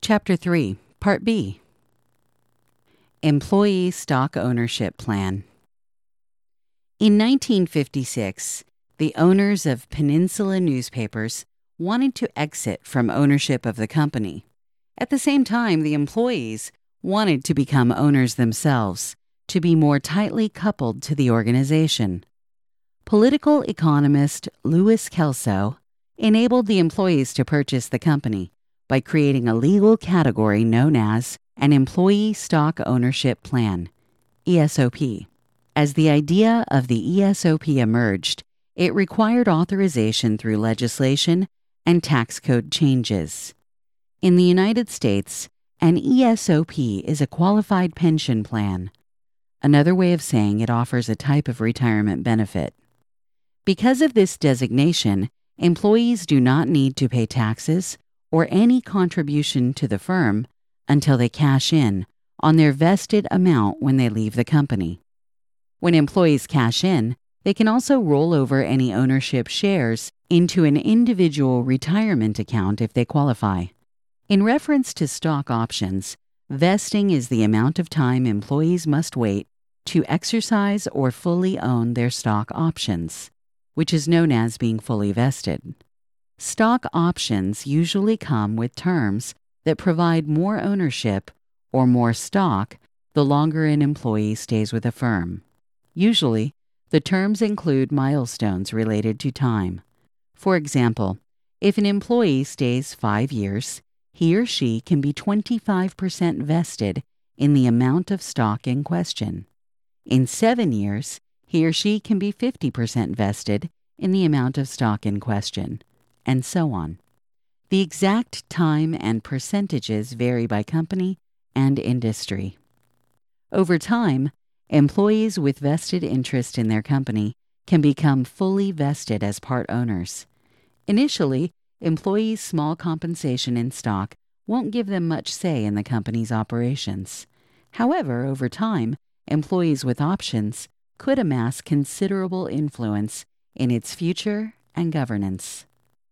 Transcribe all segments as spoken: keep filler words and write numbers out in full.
Chapter three, Part B. Employee Stock Ownership Plan. In nineteen fifty-six, the owners of Peninsula Newspapers wanted to exit from ownership of the company. At the same time, the employees wanted to become owners themselves, to be more tightly coupled to the organization. Political economist Louis Kelso enabled the employees to purchase the company by creating a legal category known as an Employee Stock Ownership Plan, E S O P. As the idea of the E S O P emerged, it required authorization through legislation and tax code changes. In the United States, an E S O P is a qualified pension plan. Another way of saying it offers a type of retirement benefit. Because of this designation, employees do not need to pay taxes or any contribution to the firm until they cash in on their vested amount when they leave the company. When employees cash in, they can also roll over any ownership shares into an individual retirement account if they qualify. In reference to stock options, vesting is the amount of time employees must wait to exercise or fully own their stock options, which is known as being fully vested. Stock options usually come with terms that provide more ownership or more stock the longer an employee stays with a firm. Usually, the terms include milestones related to time. For example, if an employee stays five years, he or she can be twenty-five percent vested in the amount of stock in question. In seven years, he or she can be fifty percent vested in the amount of stock in question, and so on. The exact time and percentages vary by company and industry. Over time, employees with vested interest in their company can become fully vested as part owners. Initially, employees' small compensation in stock won't give them much say in the company's operations. However, over time, employees with options could amass considerable influence in its future and governance.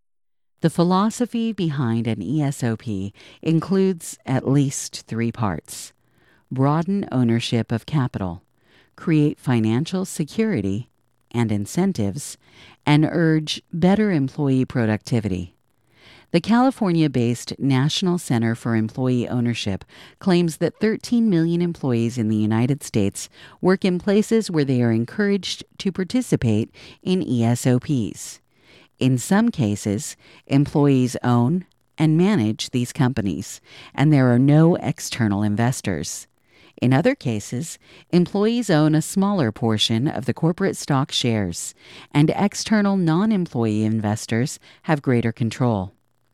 The philosophy behind an E S O P includes at least three parts: broaden ownership of capital, create financial security and incentives, and urge better employee productivity. The California-based National Center for Employee Ownership claims that thirteen million employees in the United States work in places where they are encouraged to participate in E S O Ps. In some cases, employees own and manage these companies, and there are no external investors. In other cases, employees own a smaller portion of the corporate stock shares, and external non-employee investors have greater control.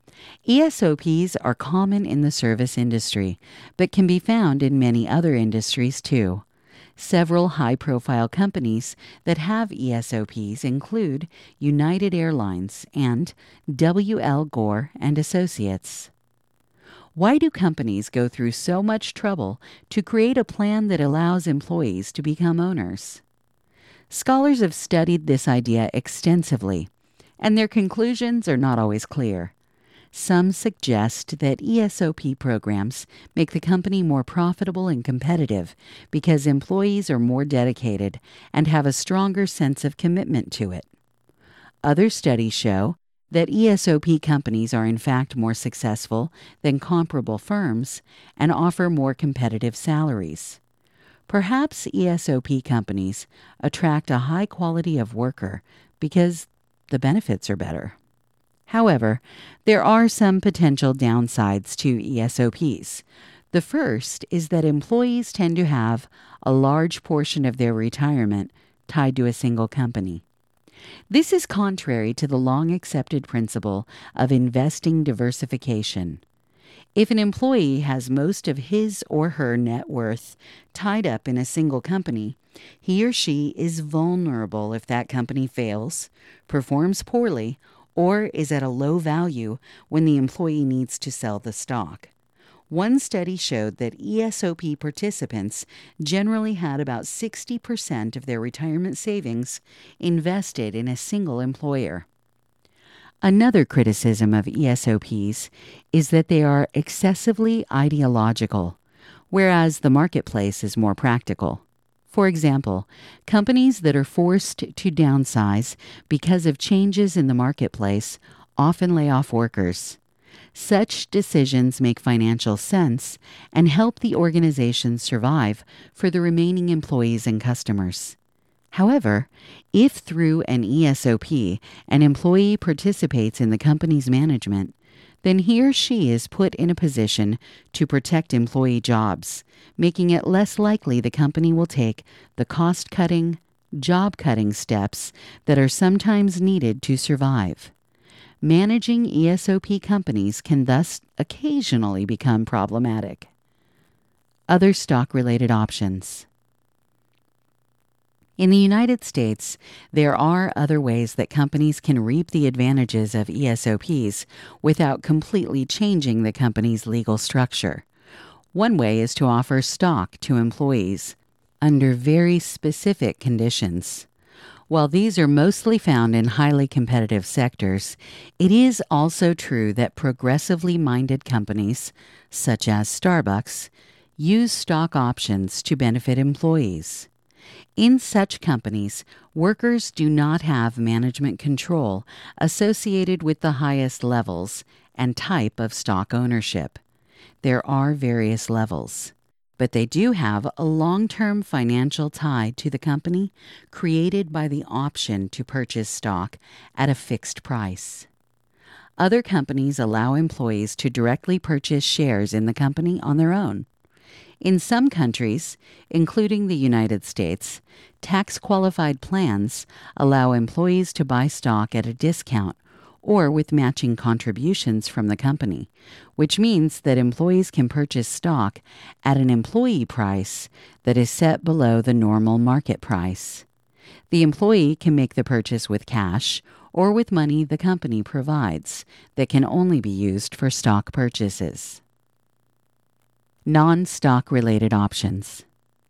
E S O Ps are common in the service industry, but can be found in many other industries too. Several high-profile companies that have E S O Ps include United Airlines and W L Gore and Associates. Why do companies go through so much trouble to create a plan that allows employees to become owners? Scholars have studied this idea extensively, and their conclusions are not always clear. Some suggest that E S O P programs make the company more profitable and competitive because employees are more dedicated and have a stronger sense of commitment to it. Other studies show that E S O P companies are in fact more successful than comparable firms and offer more competitive salaries. Perhaps E S O P companies attract a high quality of worker because the benefits are better. However, there are some potential downsides to E S O Ps. The first is that employees tend to have a large portion of their retirement tied to a single company. This is contrary to the long-accepted principle of investing diversification. If an employee has most of his or her net worth tied up in a single company, he or she is vulnerable if that company fails, performs poorly, or is at a low value when the employee needs to sell the stock. One study showed that E S O P participants generally had about sixty percent of their retirement savings invested in a single employer. Another criticism of E S O Ps is that they are excessively ideological, whereas the marketplace is more practical. For example, companies that are forced to downsize because of changes in the marketplace often lay off workers. Such decisions make financial sense and help the organization survive for the remaining employees and customers. However, if through an E S O P an employee participates in the company's management, then he or she is put in a position to protect employee jobs, making it less likely the company will take the cost-cutting, job-cutting steps that are sometimes needed to survive. Managing E S O P companies can thus occasionally become problematic. Other stock-related options. In the United States, there are other ways that companies can reap the advantages of E S O Ps without completely changing the company's legal structure. One way is to offer stock to employees under very specific conditions. While these are mostly found in highly competitive sectors, it is also true that progressively minded companies, such as Starbucks, use stock options to benefit employees. In such companies, workers do not have management control associated with the highest levels and type of stock ownership. There are various levels, but they do have a long-term financial tie to the company created by the option to purchase stock at a fixed price. Other companies allow employees to directly purchase shares in the company on their own. In some countries, including the United States, tax-qualified plans allow employees to buy stock at a discount or with matching contributions from the company, which means that employees can purchase stock at an employee price that is set below the normal market price. The employee can make the purchase with cash or with money the company provides that can only be used for stock purchases. Non-stock related options.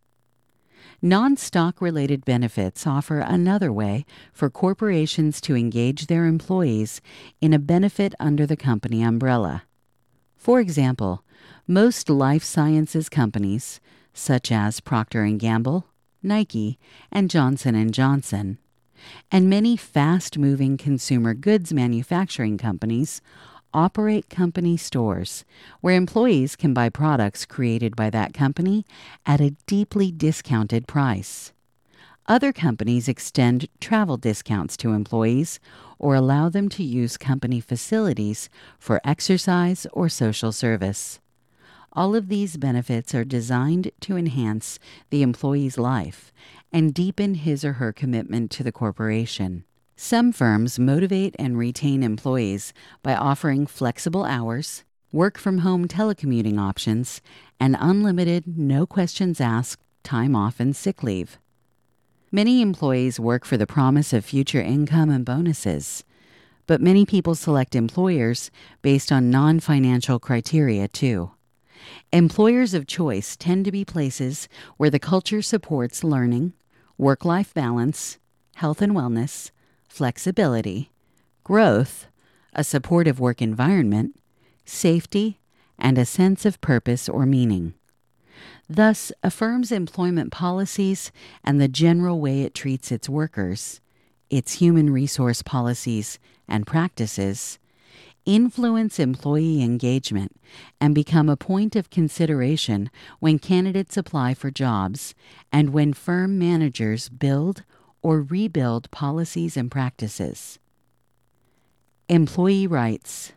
Non-stock related benefits offer another way for corporations to engage their employees in a benefit under the company umbrella. For example, most life sciences companies, such as Procter and Gamble, Nike, and Johnson and Johnson, and many fast-moving consumer goods manufacturing companies, operate company stores where employees can buy products created by that company at a deeply discounted price. Other companies extend travel discounts to employees or allow them to use company facilities for exercise or social service. All of these benefits are designed to enhance the employee's life and deepen his or her commitment to the corporation. Some firms motivate and retain employees by offering flexible hours, work-from-home telecommuting options, and unlimited, no-questions-asked time off and sick leave. Many employees work for the promise of future income and bonuses, but many people select employers based on non-financial criteria too. Employers of choice tend to be places where the culture supports learning, work-life balance, health and wellness, flexibility, growth, a supportive work environment, safety, and a sense of purpose or meaning. Thus, a firm's employment policies and the general way it treats its workers, its human resource policies and practices, influence employee engagement and become a point of consideration when candidates apply for jobs and when firm managers build or rebuild policies and practices. Employee rights.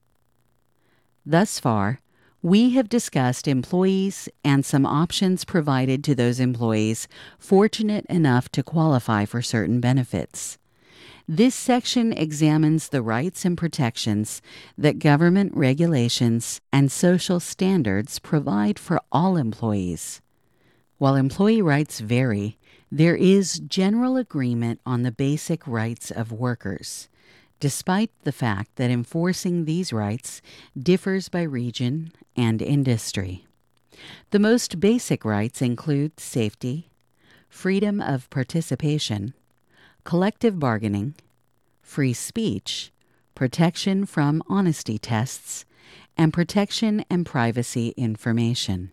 Thus far, we have discussed employees and some options provided to those employees fortunate enough to qualify for certain benefits. This section examines the rights and protections that government regulations and social standards provide for all employees. While employee rights vary, there is general agreement on the basic rights of workers, despite the fact that enforcing these rights differs by region and industry. The most basic rights include safety, freedom of participation, collective bargaining, free speech, protection from honesty tests, and protection and privacy information.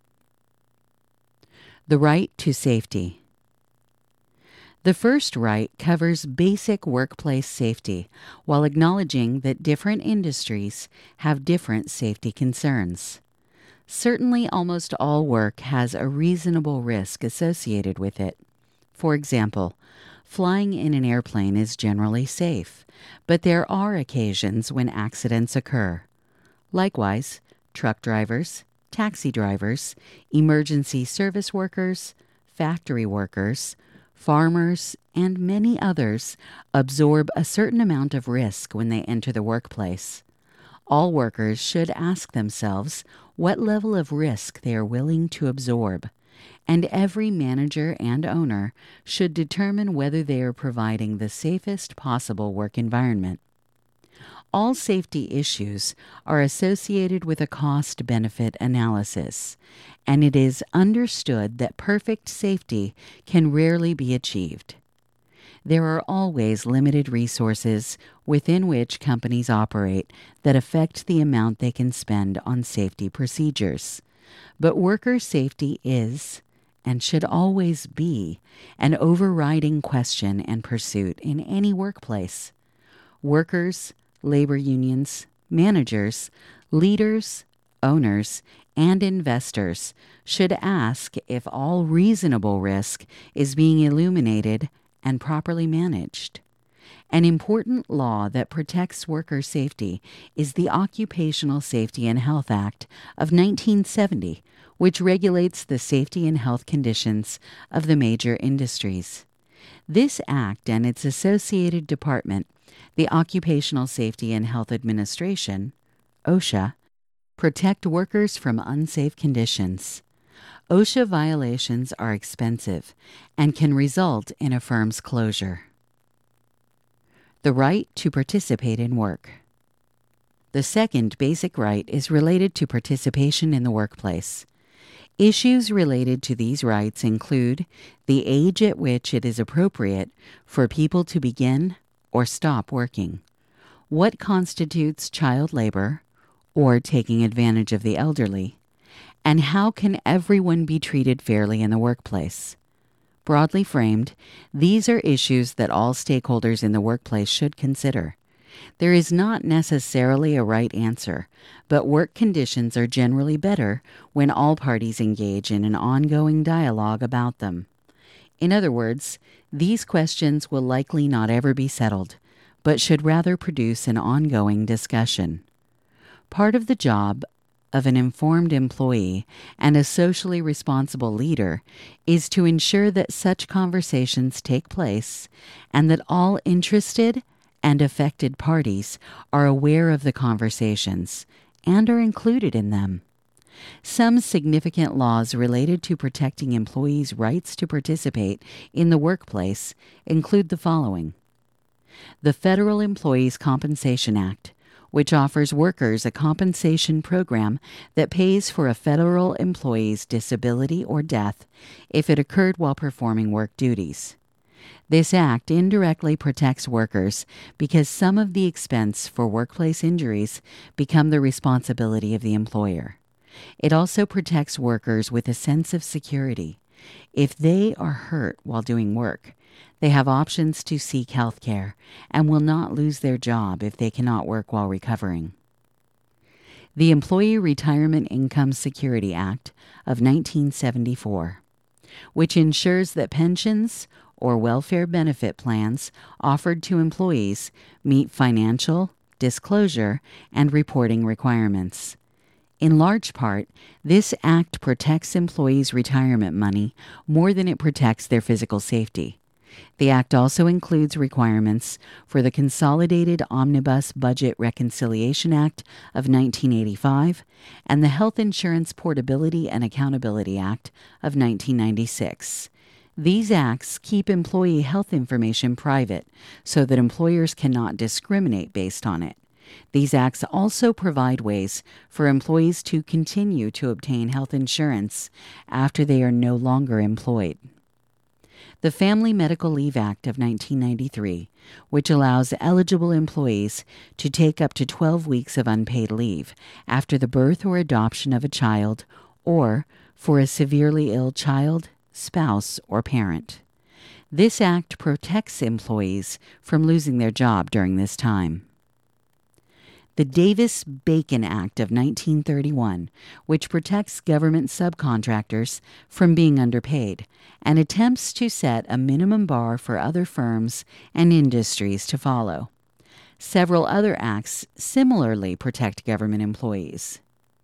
The right to safety. The first right covers basic workplace safety while acknowledging that different industries have different safety concerns. Certainly, almost all work has a reasonable risk associated with it. For example, flying in an airplane is generally safe, but there are occasions when accidents occur. Likewise, truck drivers, taxi drivers, emergency service workers, factory workers, farmers, and many others absorb a certain amount of risk when they enter the workplace. All workers should ask themselves what level of risk they are willing to absorb, and every manager and owner should determine whether they are providing the safest possible work environment. All safety issues are associated with a cost-benefit analysis, and it is understood that perfect safety can rarely be achieved. There are always limited resources within which companies operate that affect the amount they can spend on safety procedures. But worker safety is, and should always be, an overriding question and pursuit in any workplace. Workers, labor unions, managers, leaders, owners, and investors should ask if all reasonable risk is being illuminated and properly managed. An important law that protects worker safety is the Occupational Safety and Health Act of nineteen seventy, which regulates the safety and health conditions of the major industries. This act and its associated department, the Occupational Safety and Health Administration, OSHA, protect workers from unsafe conditions. OSHA violations are expensive and can result in a firm's closure. The right to participate in work. The second basic right is related to participation in the workplace. Issues related to these rights include the age at which it is appropriate for people to begin or stop working, what constitutes child labor or taking advantage of the elderly, and how can everyone be treated fairly in the workplace. Broadly framed, these are issues that all stakeholders in the workplace should consider. There is not necessarily a right answer, but work conditions are generally better when all parties engage in an ongoing dialogue about them. In other words, these questions will likely not ever be settled, but should rather produce an ongoing discussion. Part of the job of an informed employee and a socially responsible leader is to ensure that such conversations take place and that all interested and affected parties are aware of the conversations and are included in them. Some significant laws related to protecting employees' rights to participate in the workplace include the following: the Federal Employees Compensation Act, which offers workers a compensation program that pays for a federal employee's disability or death if it occurred while performing work duties. This act indirectly protects workers because some of the expense for workplace injuries become the responsibility of the employer. It also protects workers with a sense of security. If they are hurt while doing work, they have options to seek health care and will not lose their job if they cannot work while recovering. The Employee Retirement Income Security Act of nineteen seventy-four, which ensures that pensions or welfare benefit plans offered to employees meet financial, disclosure, and reporting requirements. In large part, this act protects employees' retirement money more than it protects their physical safety. The act also includes requirements for the Consolidated Omnibus Budget Reconciliation Act of nineteen eighty-five and the Health Insurance Portability and Accountability Act of nineteen ninety-six. These acts keep employee health information private so that employers cannot discriminate based on it. These acts also provide ways for employees to continue to obtain health insurance after they are no longer employed. The Family Medical Leave Act of nineteen ninety-three, which allows eligible employees to take up to twelve weeks of unpaid leave after the birth or adoption of a child or for a severely ill child, spouse, or parent. This act protects employees from losing their job during this time. The Davis-Bacon Act of nineteen thirty-one, which protects government subcontractors from being underpaid and attempts to set a minimum bar for other firms and industries to follow. Several other acts similarly protect government employees.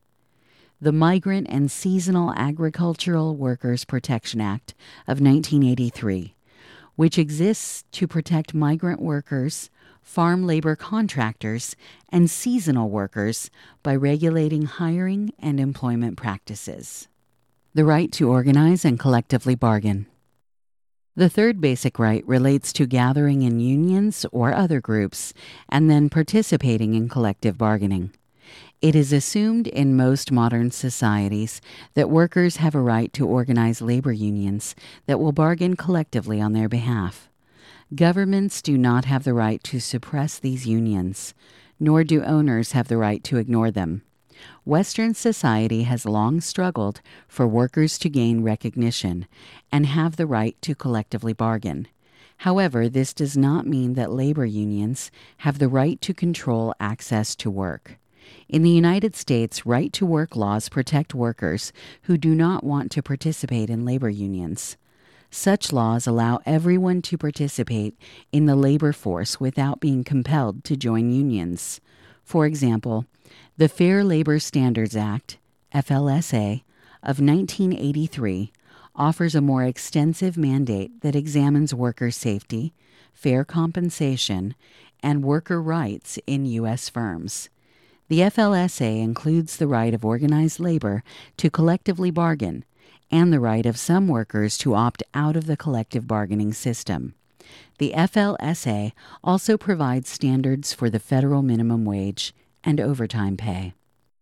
The Migrant and Seasonal Agricultural Workers Protection Act of nineteen eighty-three, which exists to protect migrant workers, farm labor contractors, and seasonal workers by regulating hiring and employment practices. The right to organize and collectively bargain. The third basic right relates to gathering in unions or other groups and then participating in collective bargaining. It is assumed in most modern societies that workers have a right to organize labor unions that will bargain collectively on their behalf. Governments do not have the right to suppress these unions, nor do owners have the right to ignore them. Western society has long struggled for workers to gain recognition and have the right to collectively bargain. However, this does not mean that labor unions have the right to control access to work. In the United States, right-to-work laws protect workers who do not want to participate in labor unions. Such laws allow everyone to participate in the labor force without being compelled to join unions. For example, the Fair Labor Standards Act, F L S A, of nineteen eighty-three offers a more extensive mandate that examines worker safety, fair compensation, and worker rights in U S firms. The F L S A includes the right of organized labor to collectively bargain and the right of some workers to opt out of the collective bargaining system. The F L S A also provides standards for the federal minimum wage and overtime pay.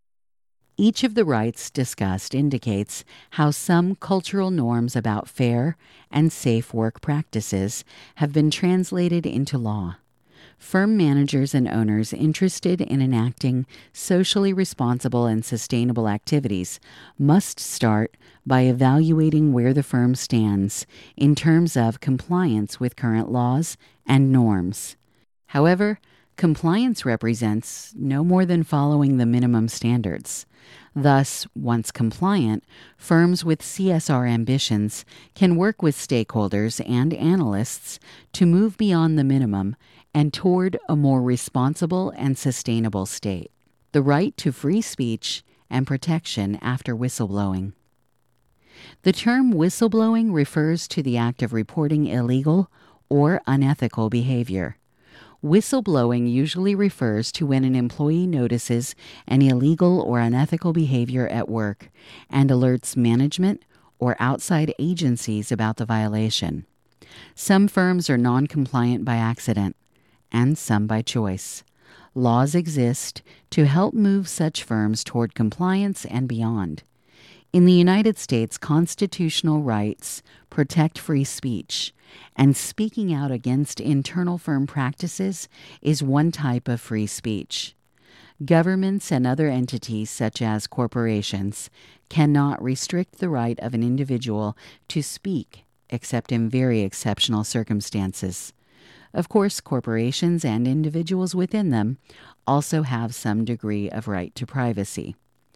Each of the rights discussed indicates how some cultural norms about fair and safe work practices have been translated into law. Firm managers and owners interested in enacting socially responsible and sustainable activities must start by evaluating where the firm stands in terms of compliance with current laws and norms. However, compliance represents no more than following the minimum standards. Thus, once compliant, firms with C S R ambitions can work with stakeholders and analysts to move beyond the minimum and toward a more responsible and sustainable state. The right to free speech and protection after whistleblowing. The term whistleblowing refers to the act of reporting illegal or unethical behavior. Whistleblowing usually refers to when an employee notices an illegal or unethical behavior at work and alerts management or outside agencies about the violation. Some firms are non-compliant by accident, and some by choice. Laws exist to help move such firms toward compliance and beyond. In the United States, constitutional rights protect free speech, and speaking out against internal firm practices is one type of free speech. Governments and other entities, such as corporations, cannot restrict the right of an individual to speak except in very exceptional circumstances. Of course, corporations and individuals within them also have some degree of right to privacy.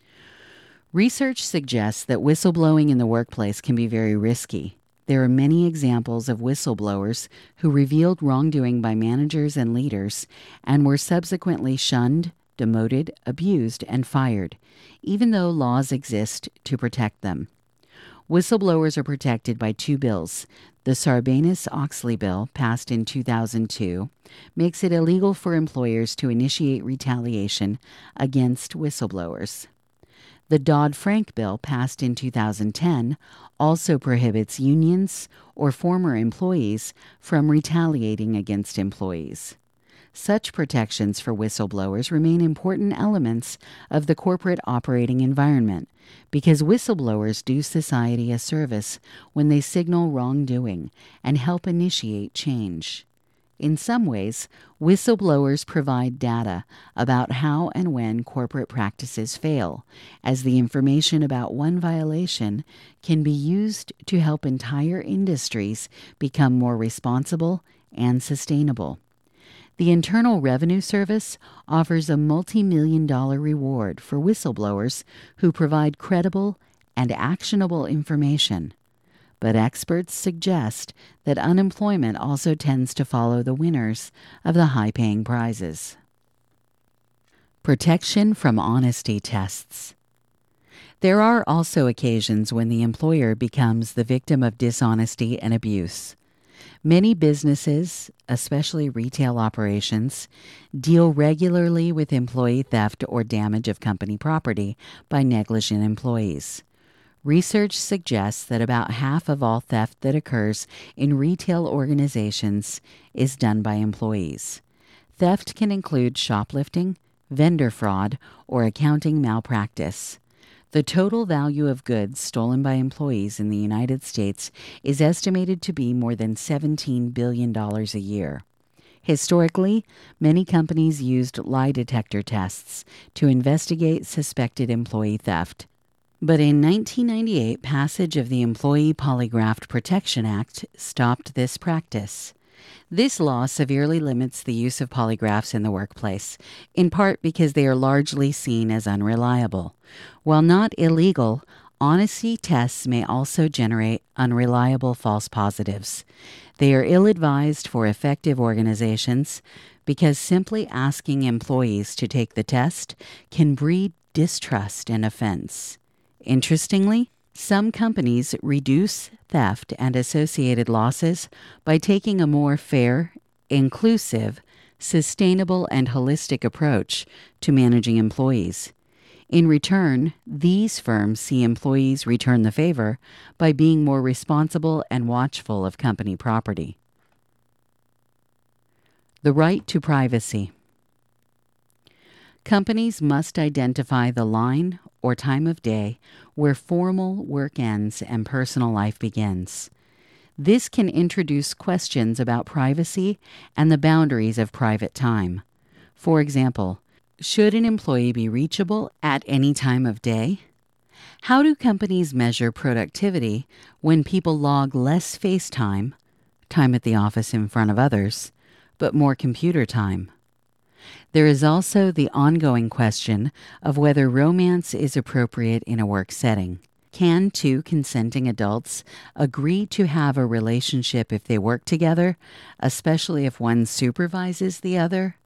Research suggests that whistleblowing in the workplace can be very risky. There are many examples of whistleblowers who revealed wrongdoing by managers and leaders and were subsequently shunned, demoted, abused, and fired, even though laws exist to protect them. Whistleblowers are protected by two bills. The Sarbanes-Oxley bill, passed in two thousand two, makes it illegal for employers to initiate retaliation against whistleblowers. The Dodd-Frank bill, passed in two thousand ten, also prohibits unions or former employees from retaliating against employees. Such protections for whistleblowers remain important elements of the corporate operating environment because whistleblowers do society a service when they signal wrongdoing and help initiate change. In some ways, whistleblowers provide data about how and when corporate practices fail, as the information about one violation can be used to help entire industries become more responsible and sustainable. The Internal Revenue Service offers a multi-million dollar reward for whistleblowers who provide credible and actionable information. But experts suggest that unemployment also tends to follow the winners of the high-paying prizes. Protection from honesty tests. There are also occasions when the employer becomes the victim of dishonesty and abuse. Many businesses, especially retail operations, deal regularly with employee theft or damage of company property by negligent employees. Research suggests that about half of all theft that occurs in retail organizations is done by employees. Theft can include shoplifting, vendor fraud, or accounting malpractice. The total value of goods stolen by employees in the United States is estimated to be more than seventeen billion dollars a year. Historically, many companies used lie detector tests to investigate suspected employee theft. But in nineteen ninety-eight, passage of the Employee Polygraph Protection Act stopped this practice. This law severely limits the use of polygraphs in the workplace, in part because they are largely seen as unreliable. While not illegal, honesty tests may also generate unreliable false positives. They are ill-advised for effective organizations because simply asking employees to take the test can breed distrust and offense. Interestingly, some companies reduce theft and associated losses by taking a more fair, inclusive, sustainable, and holistic approach to managing employees. In return, these firms see employees return the favor by being more responsible and watchful of company property. The right to privacy. Companies must identify the line or time of day where formal work ends and personal life begins. This can introduce questions about privacy and the boundaries of private time. For example, should an employee be reachable at any time of day? How do companies measure productivity when people log less face time, time at the office in front of others, but more computer time? There is also the ongoing question of whether romance is appropriate in a work setting. Can two consenting adults agree to have a relationship if they work together, especially if one supervises the other?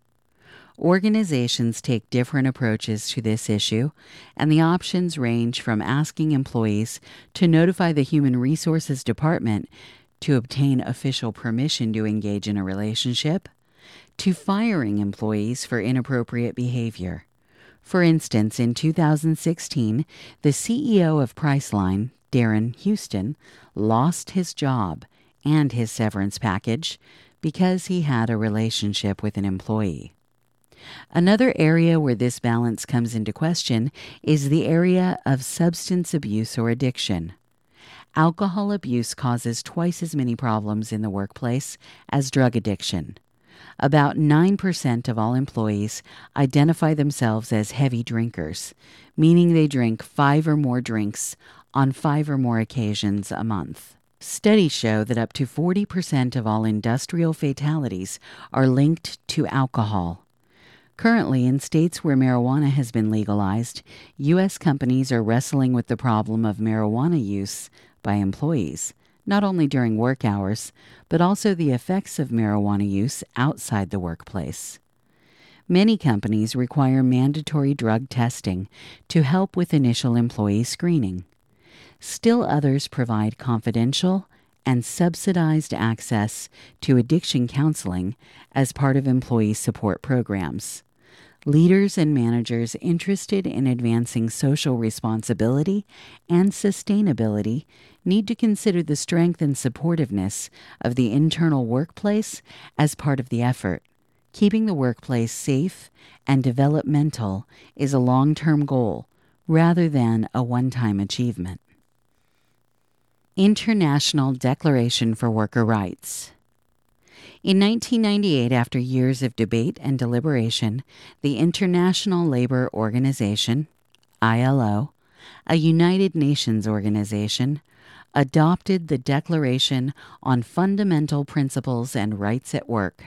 Organizations take different approaches to this issue, and the options range from asking employees to notify the Human Resources Department to obtain official permission to engage in a relationship, to firing employees for inappropriate behavior. For instance, in two thousand sixteen, the C E O of Priceline, Darren Houston, lost his job and his severance package because he had a relationship with an employee. Another area where this balance comes into question is the area of substance abuse or addiction. Alcohol abuse causes twice as many problems in the workplace as drug addiction. About nine percent of all employees identify themselves as heavy drinkers, meaning they drink five or more drinks on five or more occasions a month. Studies show that up to forty percent of all industrial fatalities are linked to alcohol. Currently, in states where marijuana has been legalized, U S companies are wrestling with the problem of marijuana use by employees, not only during work hours, but also the effects of marijuana use outside the workplace. Many companies require mandatory drug testing to help with initial employee screening. Still others provide confidential and subsidized access to addiction counseling as part of employee support programs. Leaders and managers interested in advancing social responsibility and sustainability need to consider the strength and supportiveness of the internal workplace as part of the effort. Keeping the workplace safe and developmental is a long-term goal rather than a one-time achievement. International Declaration for Worker Rights. In nineteen ninety-eight, after years of debate and deliberation, the International Labor Organization, I L O, a United Nations organization, adopted the Declaration on Fundamental Principles and Rights at Work.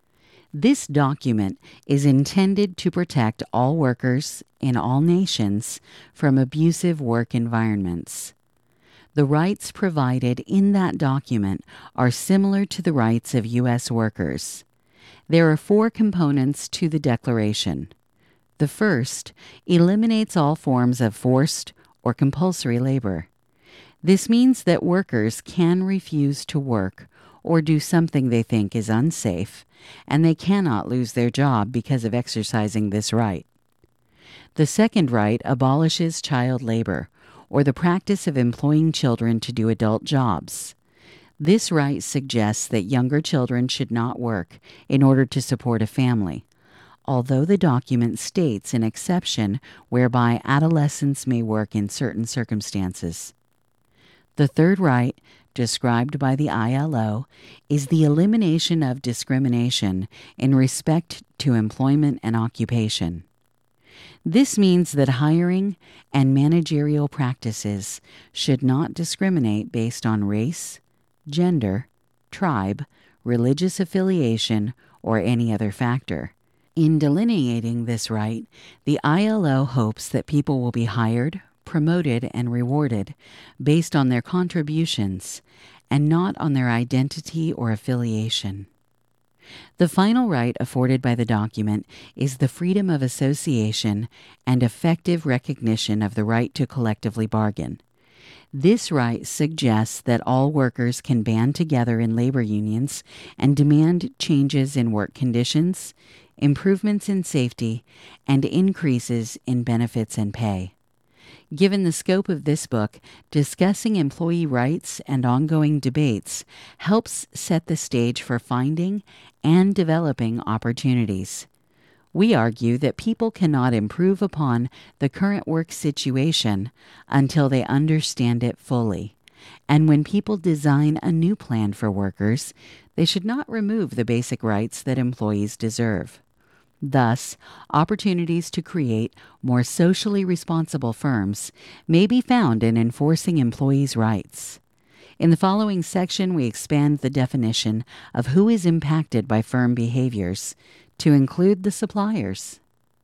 This document is intended to protect all workers in all nations from abusive work environments. The rights provided in that document are similar to the rights of U S workers. There are four components to the Declaration. The first eliminates all forms of forced or compulsory labor. This means that workers can refuse to work or do something they think is unsafe, and they cannot lose their job because of exercising this right. The second right abolishes child labor, or the practice of employing children to do adult jobs. This right suggests that younger children should not work in order to support a family, although the document states an exception whereby adolescents may work in certain circumstances. The third right, described by the I L O, is the elimination of discrimination in respect to employment and occupation. This means that hiring and managerial practices should not discriminate based on race, gender, tribe, religious affiliation, or any other factor. In delineating this right, the I L O hopes that people will be hired, promoted, and rewarded based on their contributions and not on their identity or affiliation. The final right afforded by the document is the freedom of association and effective recognition of the right to collectively bargain. This right suggests that all workers can band together in labor unions and demand changes in work conditions, improvements in safety, and increases in benefits and pay. Given the scope of this book, discussing employee rights and ongoing debates helps set the stage for finding and developing opportunities. We argue that people cannot improve upon the current work situation until they understand it fully. And when people design a new plan for workers, they should not remove the basic rights that employees deserve. Thus, opportunities to create more socially responsible firms may be found in enforcing employees' rights. In the following section, we expand the definition of who is impacted by firm behaviors to include the suppliers.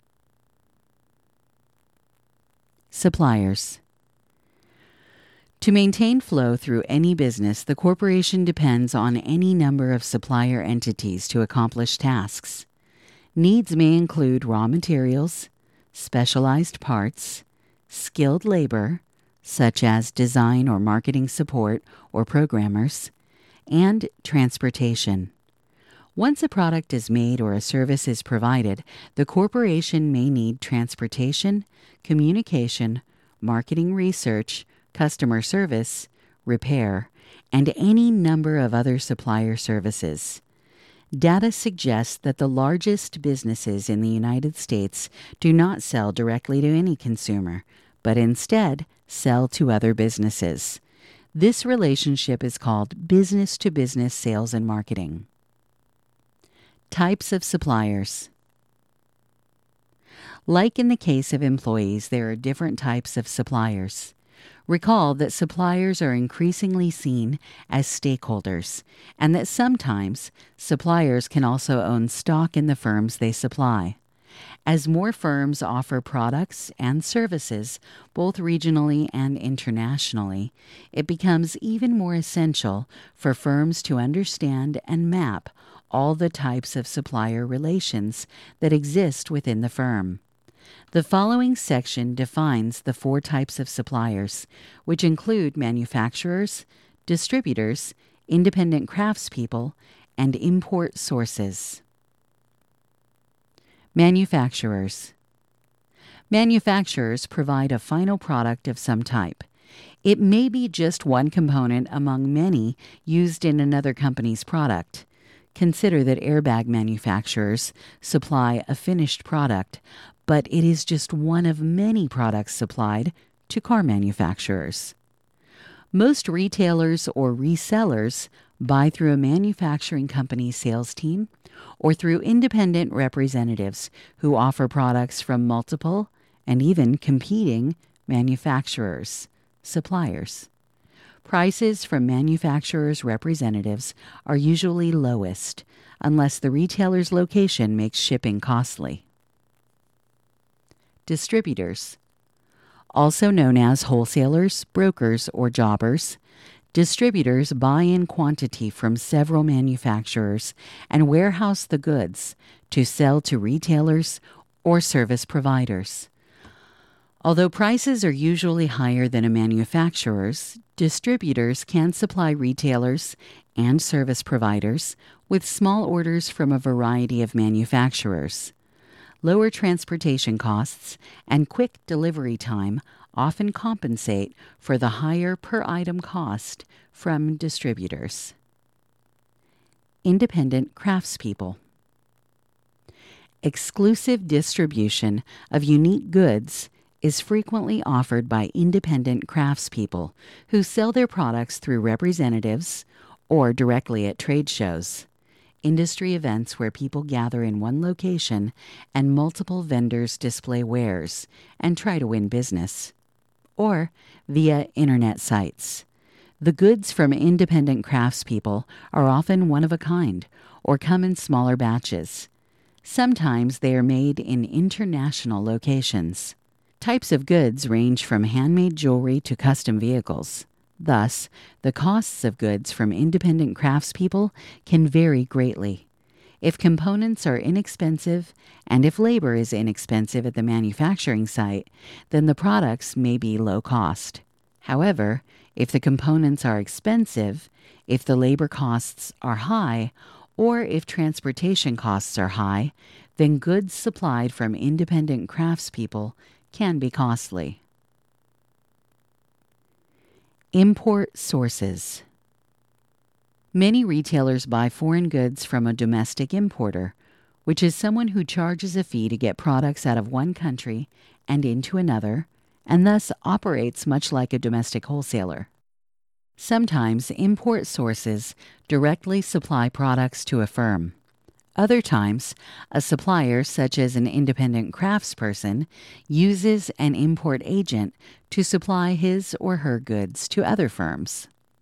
Suppliers. To maintain flow through any business, the corporation depends on any number of supplier entities to accomplish tasks. Needs may include raw materials, specialized parts, skilled labor, such as design or marketing support or programmers, and transportation. Once a product is made or a service is provided, the corporation may need transportation, communication, marketing research, customer service, repair, and any number of other supplier services. Data suggests that the largest businesses in the United States do not sell directly to any consumer, but instead sell to other businesses. This relationship is called business-to-business sales and marketing. Types of suppliers. Like in the case of employees, there are different types of suppliers. Recall that suppliers are increasingly seen as stakeholders, and that sometimes suppliers can also own stock in the firms they supply. As more firms offer products and services, both regionally and internationally, it becomes even more essential for firms to understand and map all the types of supplier relations that exist within the firm. The following section defines the four types of suppliers, which include manufacturers, distributors, independent craftspeople, and import sources. Manufacturers. Manufacturers provide a final product of some type. It may be just one component among many used in another company's product. Consider that airbag manufacturers supply a finished product, but it is just one of many products supplied to car manufacturers. Most retailers or resellers buy through a manufacturing company's sales team or through independent representatives who offer products from multiple and even competing manufacturers, suppliers. Prices from manufacturers' representatives are usually lowest unless the retailer's location makes shipping costly. Distributors. Also known as wholesalers, brokers, or jobbers, distributors buy in quantity from several manufacturers and warehouse the goods to sell to retailers or service providers. Although prices are usually higher than a manufacturer's, distributors can supply retailers and service providers with small orders from a variety of manufacturers. Lower transportation costs and quick delivery time often compensate for the higher per-item cost from distributors. Independent craftspeople. Exclusive distribution of unique goods is frequently offered by independent craftspeople who sell their products through representatives or directly at trade shows, industry events where people gather in one location and multiple vendors display wares and try to win business, or via internet sites. The goods from independent craftspeople are often one of a kind or come in smaller batches. Sometimes they are made in international locations. Types of goods range from handmade jewelry to custom vehicles. Thus, the costs of goods from independent craftspeople can vary greatly. If components are inexpensive and if labor is inexpensive at the manufacturing site, then the products may be low cost. However, if the components are expensive, if the labor costs are high, or if transportation costs are high, then goods supplied from independent craftspeople can be costly. Import sources. Many retailers buy foreign goods from a domestic importer, which is someone who charges a fee to get products out of one country and into another, and thus operates much like a domestic wholesaler. Sometimes import sources directly supply products to a firm. Other times, a supplier, such as an independent craftsperson, uses an import agent to supply his or her goods to other firms.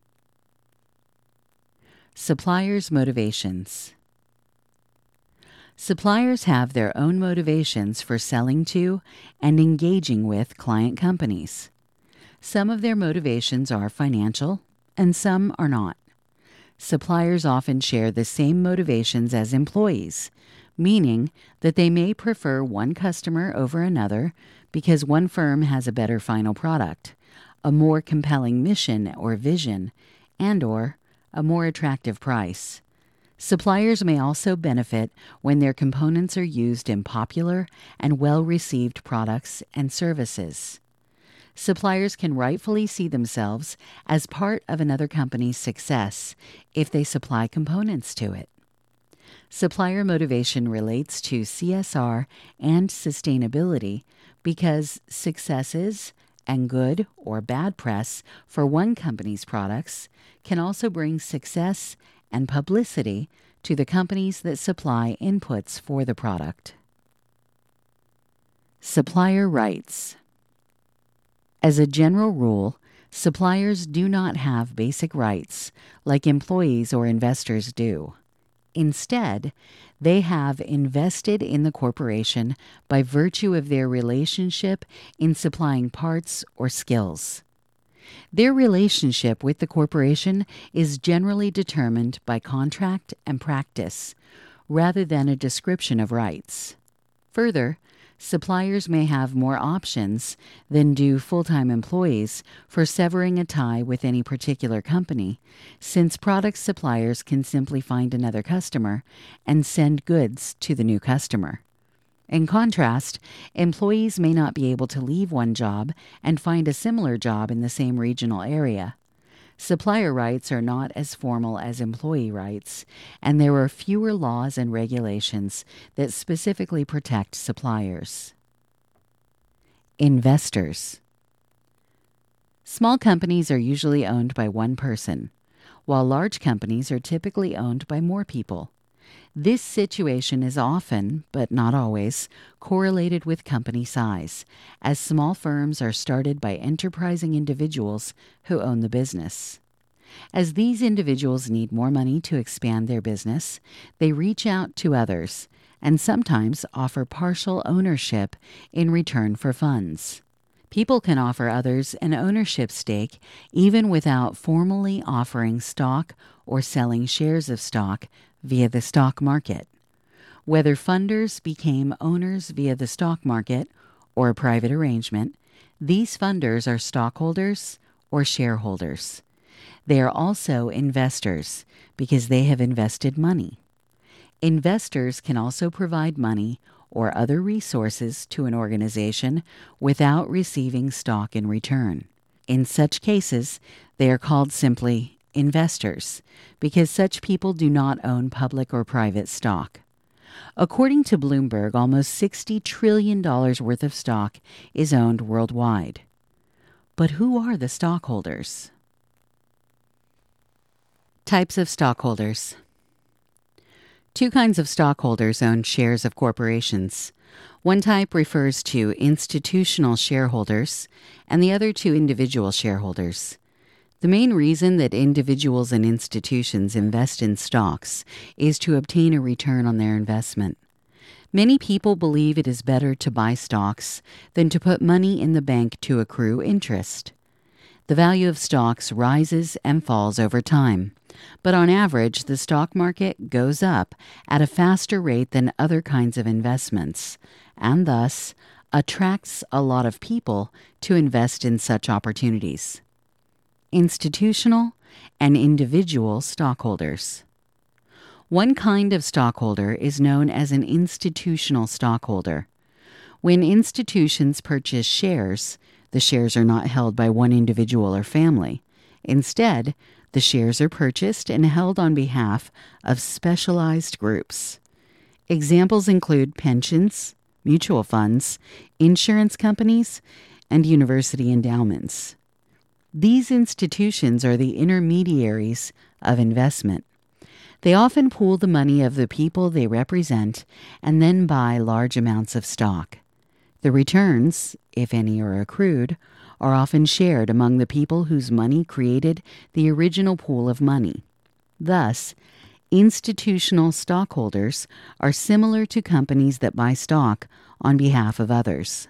Suppliers' motivations. Suppliers have their own motivations for selling to and engaging with client companies. Some of their motivations are financial, and some are not. Suppliers often share the same motivations as employees, meaning that they may prefer one customer over another because one firm has a better final product, a more compelling mission or vision, and/or a more attractive price. Suppliers may also benefit when their components are used in popular and well-received products and services. Suppliers can rightfully see themselves as part of another company's success if they supply components to it. Supplier motivation relates to C S R and sustainability because successes and good or bad press for one company's products can also bring success and publicity to the companies that supply inputs for the product. Supplier rights. As a general rule, suppliers do not have basic rights like employees or investors do. Instead, they have invested in the corporation by virtue of their relationship in supplying parts or skills. Their relationship with the corporation is generally determined by contract and practice, rather than a description of rights. Further, suppliers may have more options than do full-time employees for severing a tie with any particular company, since product suppliers can simply find another customer and send goods to the new customer. In contrast, employees may not be able to leave one job and find a similar job in the same regional area. Supplier rights are not as formal as employee rights, and there are fewer laws and regulations that specifically protect suppliers. Investors. Small companies are usually owned by one person, while large companies are typically owned by more people. This situation is often, but not always, correlated with company size, as small firms are started by enterprising individuals who own the business. As these individuals need more money to expand their business, they reach out to others and sometimes offer partial ownership in return for funds. People can offer others an ownership stake even without formally offering stock or selling shares of stock via the stock market. Whether funders became owners via the stock market or a private arrangement, these funders are stockholders or shareholders. They are also investors because they have invested money. Investors can also provide money or other resources to an organization without receiving stock in return. In such cases, they are called simply investors because such people do not own public or private stock. According to Bloomberg, almost sixty trillion dollars worth of stock is owned worldwide. But who are the stockholders? Types of stockholders. Two kinds of stockholders own shares of corporations. One type refers to institutional shareholders, and the other to individual shareholders. The main reason that individuals and institutions invest in stocks is to obtain a return on their investment. Many people believe it is better to buy stocks than to put money in the bank to accrue interest. The value of stocks rises and falls over time, but on average, the stock market goes up at a faster rate than other kinds of investments, and thus attracts a lot of people to invest in such opportunities. Institutional and individual stockholders. One kind of stockholder is known as an institutional stockholder. When institutions purchase shares, the shares are not held by one individual or family. Instead, the shares are purchased and held on behalf of specialized groups. Examples include pensions, mutual funds, insurance companies, and university endowments. These institutions are the intermediaries of investment. They often pool the money of the people they represent and then buy large amounts of stock. The returns, if any are accrued, are often shared among the people whose money created the original pool of money. Thus, institutional stockholders are similar to companies that buy stock on behalf of others.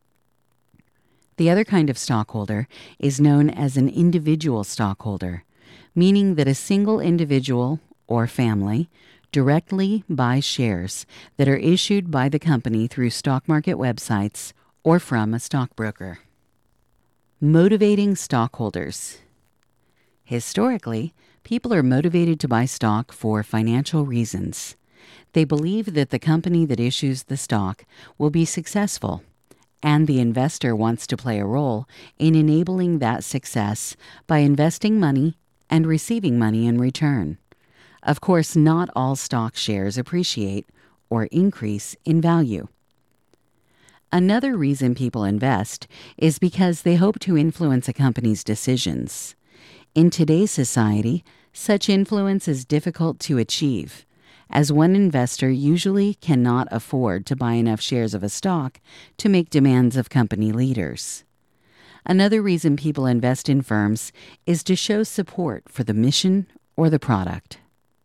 The other kind of stockholder is known as an individual stockholder, meaning that a single individual or family directly buys shares that are issued by the company through stock market websites or from a stockbroker. Motivating stockholders. Historically, people are motivated to buy stock for financial reasons. They believe that the company that issues the stock will be successful, and the investor wants to play a role in enabling that success by investing money and receiving money in return. Of course, not all stock shares appreciate or increase in value. Another reason people invest is because they hope to influence a company's decisions. In today's society, such influence is difficult to achieve, as one investor usually cannot afford to buy enough shares of a stock to make demands of company leaders. Another reason people invest in firms is to show support for the mission or the product.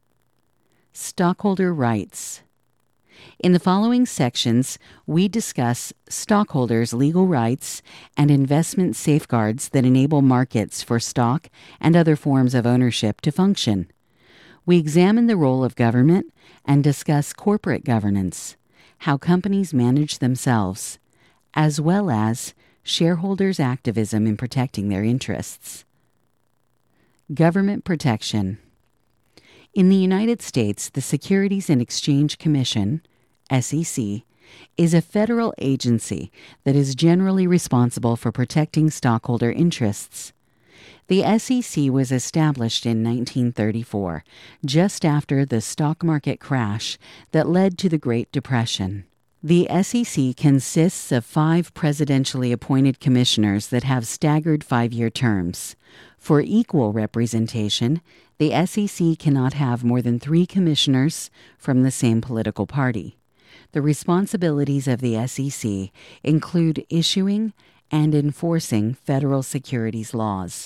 Stockholder rights. In the following sections, we discuss stockholders' legal rights and investment safeguards that enable markets for stock and other forms of ownership to function. We examine the role of government and discuss corporate governance, how companies manage themselves, as well as shareholders' activism in protecting their interests. Government protection. In the United States, the Securities and Exchange Commission, S E C, is a federal agency that is generally responsible for protecting stockholder interests. The S E C was established in nineteen thirty-four, just after the stock market crash that led to the Great Depression. The S E C consists of five presidentially appointed commissioners that have staggered five-year terms. For equal representation, the S E C cannot have more than three commissioners from the same political party. The responsibilities of the S E C include issuing and enforcing federal securities laws.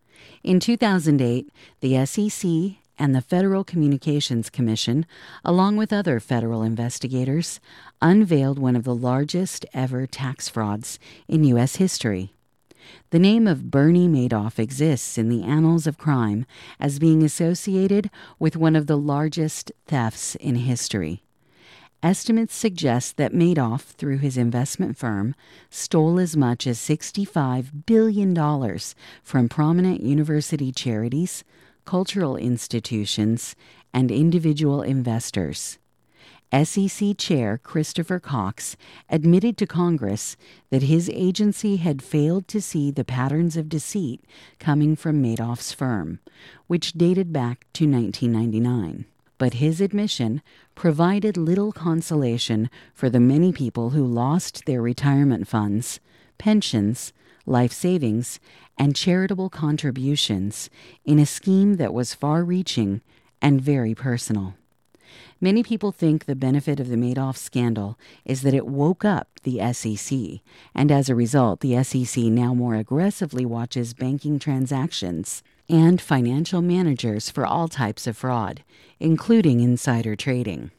In two thousand eight, the S E C and the Federal Communications Commission, along with other federal investigators, unveiled one of the largest ever tax frauds in U S history. The name of Bernie Madoff exists in the annals of crime as being associated with one of the largest thefts in history. Estimates suggest that Madoff, through his investment firm, stole as much as sixty-five billion dollars from prominent university charities, cultural institutions, and individual investors. S E C Chair Christopher Cox admitted to Congress that his agency had failed to see the patterns of deceit coming from Madoff's firm, which dated back to nineteen ninety-nine. But his admission provided little consolation for the many people who lost their retirement funds, pensions, life savings, and charitable contributions in a scheme that was far-reaching and very personal. Many people think the benefit of the Madoff scandal is that it woke up the S E C, and as a result, the S E C now more aggressively watches banking transactions and financial managers for all types of fraud, including insider trading.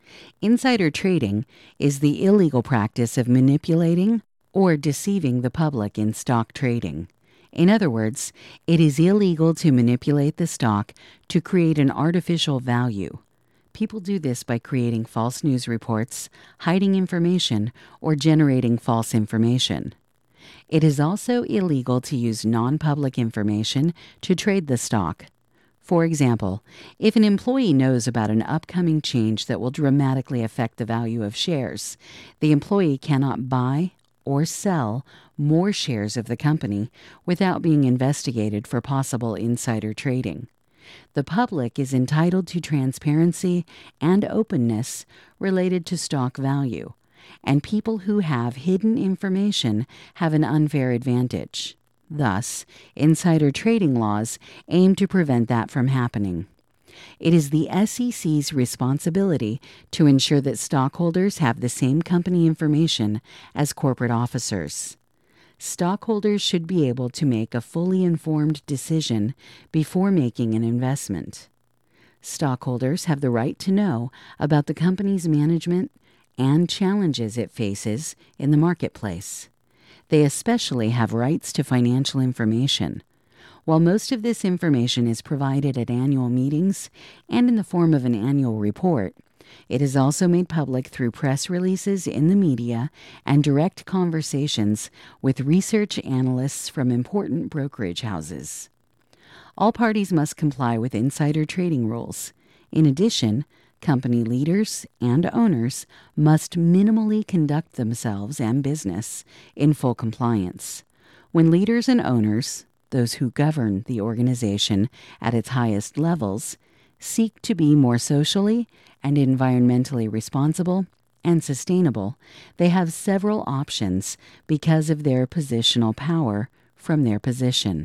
Insider trading is the illegal practice of manipulating or deceiving the public in stock trading. In other words, it is illegal to manipulate the stock to create an artificial value. People do this by creating false news reports, hiding information, or generating false information. It is also illegal to use non-public information to trade the stock. For example, if an employee knows about an upcoming change that will dramatically affect the value of shares, the employee cannot buy or sell more shares of the company without being investigated for possible insider trading. The public is entitled to transparency and openness related to stock value, and people who have hidden information have an unfair advantage. Thus, insider trading laws aim to prevent that from happening. It is the S E C's responsibility to ensure that stockholders have the same company information as corporate officers. Stockholders should be able to make a fully informed decision before making an investment. Stockholders have the right to know about the company's management and challenges it faces in the marketplace. They especially have rights to financial information. While most of this information is provided at annual meetings and in the form of an annual report, it is also made public through press releases in the media and direct conversations with research analysts from important brokerage houses. All parties must comply with insider trading rules. In addition, company leaders and owners must minimally conduct themselves and business in full compliance. When leaders and owners, those who govern the organization at its highest levels, seek to be more socially and environmentally responsible and sustainable, they have several options because of their positional power from their position.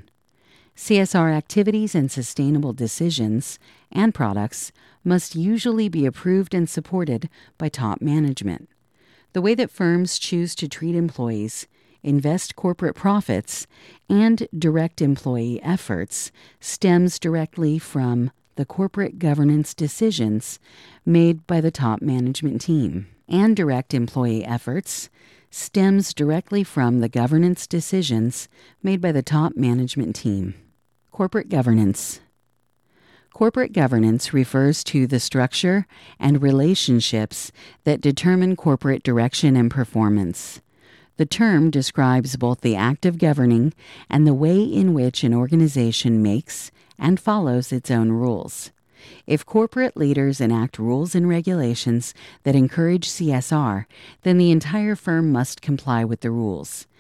C S R activities and sustainable decisions and products must usually be approved and supported by top management. The way that firms choose to treat employees, invest corporate profits, and direct employee efforts stems directly from the corporate governance decisions made by the top management team. And direct employee efforts stems directly from the governance decisions made by the top management team. Corporate governance. Corporate governance refers to the structure and relationships that determine corporate direction and performance. The term describes both the act of governing and the way in which an organization makes and follows its own rules. If corporate leaders enact rules and regulations that encourage C S R, then the entire firm must comply with the rules.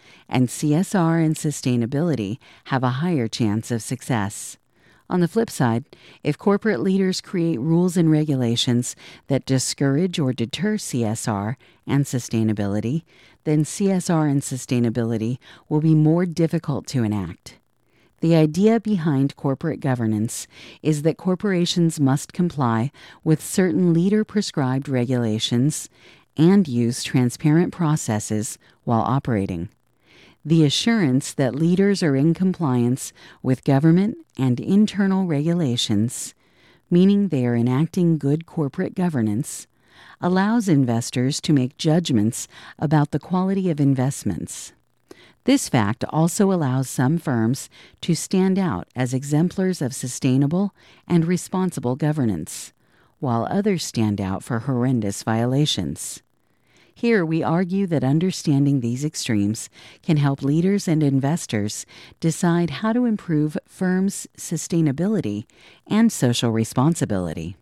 and C S R and sustainability have a higher chance of success. On the flip side, if corporate leaders create rules and regulations that discourage or deter C S R and sustainability, then C S R and sustainability will be more difficult to enact. The idea behind corporate governance is that corporations must comply with certain leader-prescribed regulations and use transparent processes while operating. The assurance that leaders are in compliance with government and internal regulations, meaning they are enacting good corporate governance, allows investors to make judgments about the quality of investments. This fact also allows some firms to stand out as exemplars of sustainable and responsible governance, while others stand out for horrendous violations. Here we argue that understanding these extremes can help leaders and investors decide how to improve firms' sustainability and social responsibility.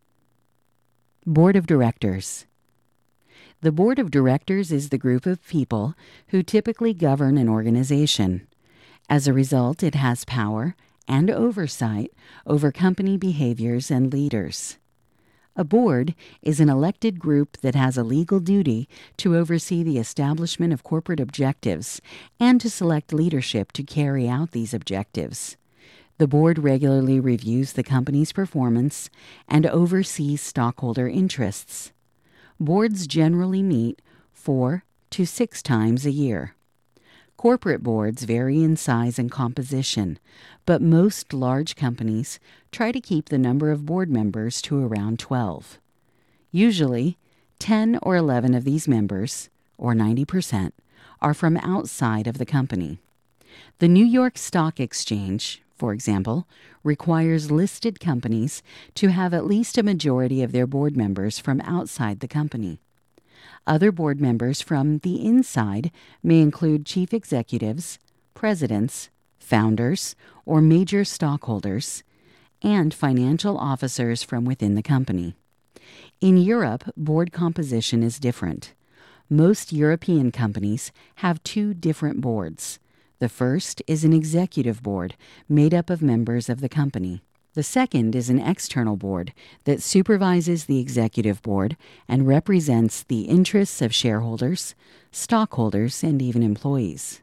Board of Directors. The Board of Directors is the group of people who typically govern an organization. As a result, it has power and oversight over company behaviors and leaders. A board is an elected group that has a legal duty to oversee the establishment of corporate objectives and to select leadership to carry out these objectives. The board regularly reviews the company's performance and oversees stockholder interests. Boards generally meet four to six times a year. Corporate boards vary in size and composition, but most large companies try to keep the number of board members to around twelve. Usually, ten or eleven of these members, or ninety percent, are from outside of the company. The New York Stock Exchange, for example, requires listed companies to have at least a majority of their board members from outside the company. Other board members from the inside may include chief executives, presidents, founders, or major stockholders, and financial officers from within the company. In Europe, board composition is different. Most European companies have two different boards. The first is an executive board made up of members of the company. The second is an external board that supervises the executive board and represents the interests of shareholders, stockholders, and even employees.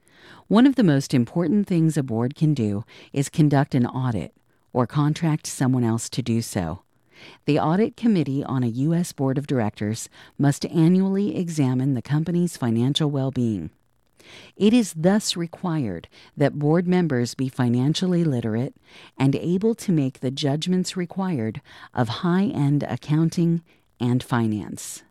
One of the most important things a board can do is conduct an audit or contract someone else to do so. The Audit Committee on a U S Board of Directors must annually examine the company's financial well-being. It is thus required that board members be financially literate and able to make the judgments required of high-end accounting and finance.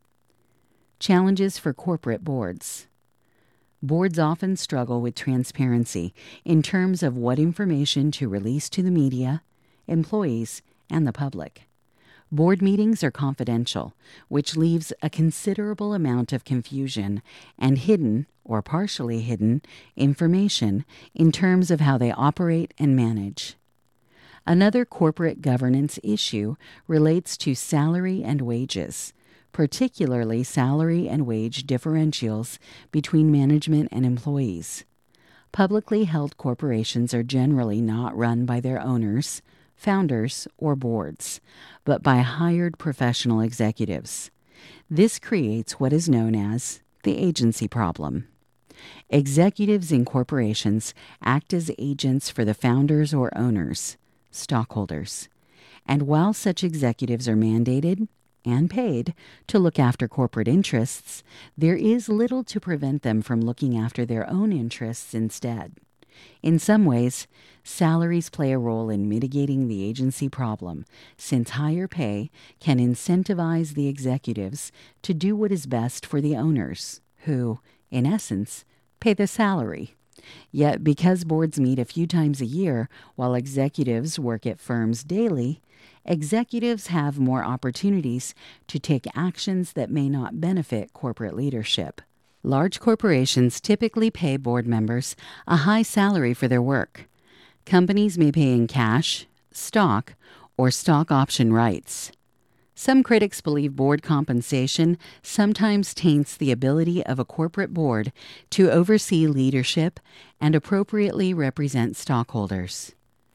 Challenges for corporate boards. Boards often struggle with transparency in terms of what information to release to the media, employees, and the public. Board meetings are confidential, which leaves a considerable amount of confusion and hidden, or partially hidden, information in terms of how they operate and manage. Another corporate governance issue relates to salary and wages, particularly salary and wage differentials between management and employees. Publicly held corporations are generally not run by their owners, founders, or boards, but by hired professional executives. This creates what is known as the agency problem. Executives in corporations act as agents for the founders or owners, stockholders, and while such executives are mandated and paid to look after corporate interests, there is little to prevent them from looking after their own interests instead. In some ways, salaries play a role in mitigating the agency problem, since higher pay can incentivize the executives to do what is best for the owners, who, in essence, pay the salary. Yet, because boards meet a few times a year while executives work at firms daily, executives have more opportunities to take actions that may not benefit corporate leadership. Large corporations typically pay board members a high salary for their work. Companies may pay in cash, stock, or stock option rights. Some critics believe board compensation sometimes taints the ability of a corporate board to oversee leadership and appropriately represent stockholders.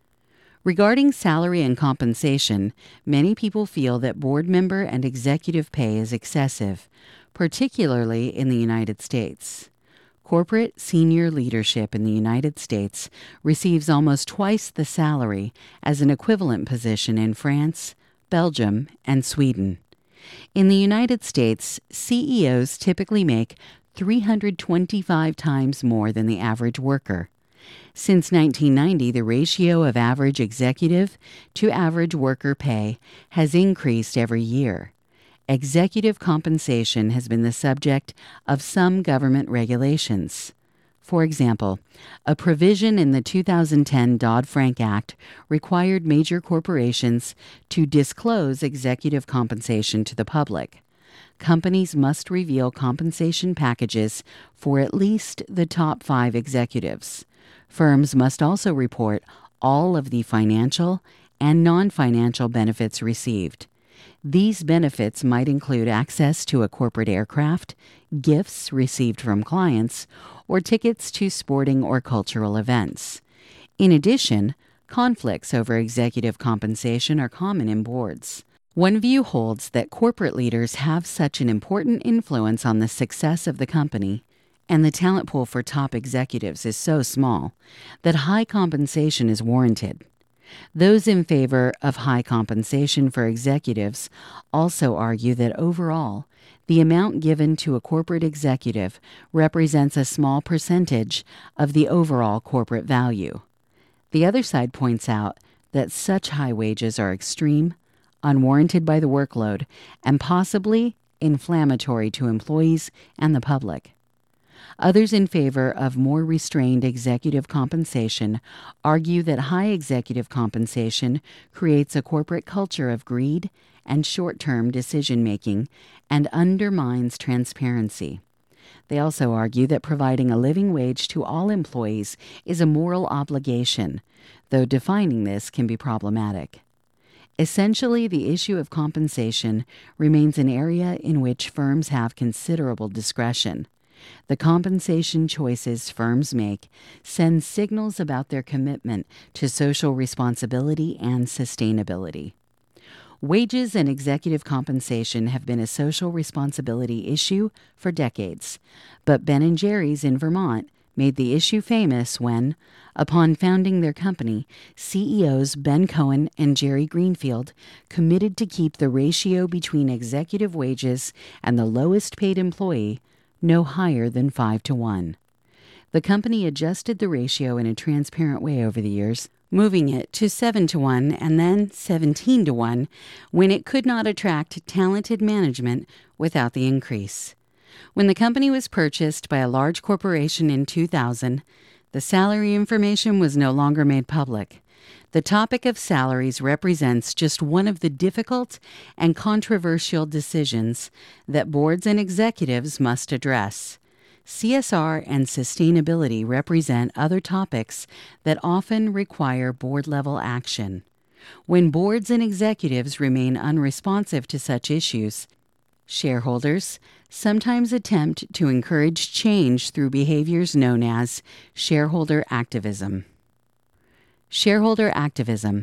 Regarding salary and compensation, many people feel that board member and executive pay is excessive, particularly in the United States. Corporate senior leadership in the United States receives almost twice the salary as an equivalent position in France, Belgium, and Sweden. In the United States, C E Os typically make three hundred twenty-five times more than the average worker. Since nineteen ninety, the ratio of average executive to average worker pay has increased every year. Executive compensation has been the subject of some government regulations. For example, a provision in the two thousand ten Dodd-Frank Act required major corporations to disclose executive compensation to the public. Companies must reveal compensation packages for at least the top five executives. Firms must also report all of the financial and non-financial benefits received. These benefits might include access to a corporate aircraft, gifts received from clients, or tickets to sporting or cultural events. In addition, conflicts over executive compensation are common in boards. One view holds that corporate leaders have such an important influence on the success of the company, and the talent pool for top executives is so small, that high compensation is warranted. Those in favor of high compensation for executives also argue that overall, the amount given to a corporate executive represents a small percentage of the overall corporate value. The other side points out that such high wages are extreme, unwarranted by the workload, and possibly inflammatory to employees and the public. Others in favor of more restrained executive compensation argue that high executive compensation creates a corporate culture of greed and short-term decision-making and undermines transparency. They also argue that providing a living wage to all employees is a moral obligation, though defining this can be problematic. Essentially, the issue of compensation remains an area in which firms have considerable discretion. The compensation choices firms make send signals about their commitment to social responsibility and sustainability. Wages and executive compensation have been a social responsibility issue for decades, but Ben and Jerry's in Vermont made the issue famous when, upon founding their company, C E Os Ben Cohen and Jerry Greenfield committed to keep the ratio between executive wages and the lowest paid employee no higher than five to one. The company adjusted the ratio in a transparent way over the years, moving it to seven to one and then seventeen to one when it could not attract talented management without the increase. When the company was purchased by a large corporation in two thousand, the salary information was no longer made public. The topic of salaries represents just one of the difficult and controversial decisions that boards and executives must address. C S R and sustainability represent other topics that often require board-level action. When boards and executives remain unresponsive to such issues, shareholders sometimes attempt to encourage change through behaviors known as shareholder activism. Shareholder activism.